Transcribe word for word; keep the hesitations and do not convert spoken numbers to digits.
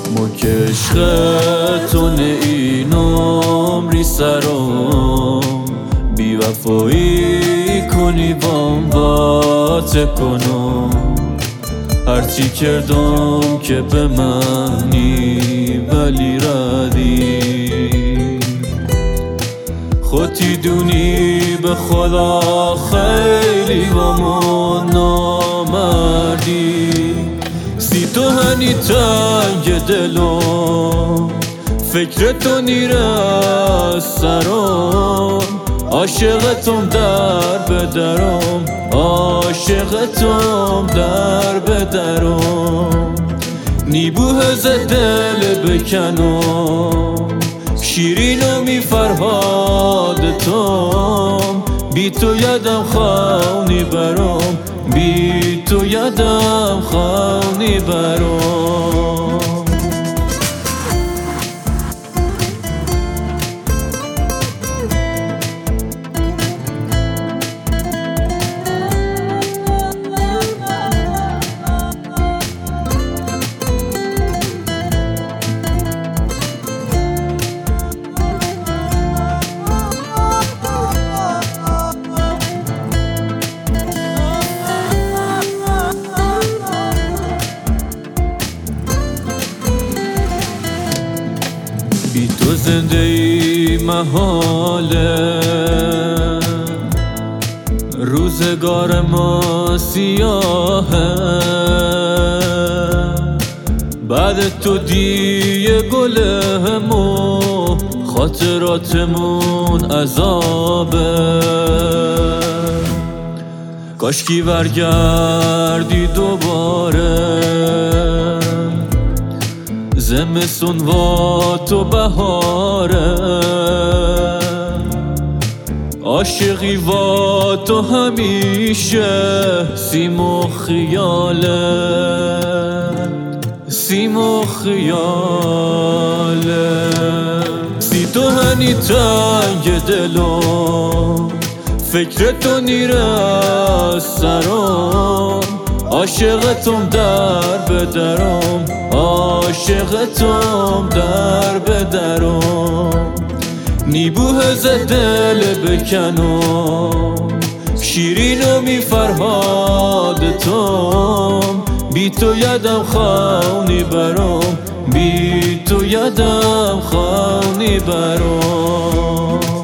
ما که عشقتونه این عمری سرم بی وفایی کنی بام واته کنم هرچی کردم که به منی ولی ردی خودی دونی به خدا خیلی با من نامردی سی تو هنی تنگ دلم فکر تو نیره از سرم عاشقتم در به درم عاشقتم در به درم نیبوه ز دل بکنم شیرینو می فرهادتم بی تو یادم خونی برم بی تو یادم خونی برم بی تو زنده ای محاله روزگار ما سیاهه بعد تو دیگه گلهمون خاطراتمون عذابه کاشکی برگردی دوباره زمستون و تو بهاره عاشقی و تو همیشه سیم و خیالت سیم و خیالت سی تو هنی تنگ دلم فکر تو نیره از سرم عاشقتم در به درم عاشقتم در به درم نیبوه ز دل بکنم شیرینو می فرهادتم بی تو یادم خونی برم بی تو یادم خونی برم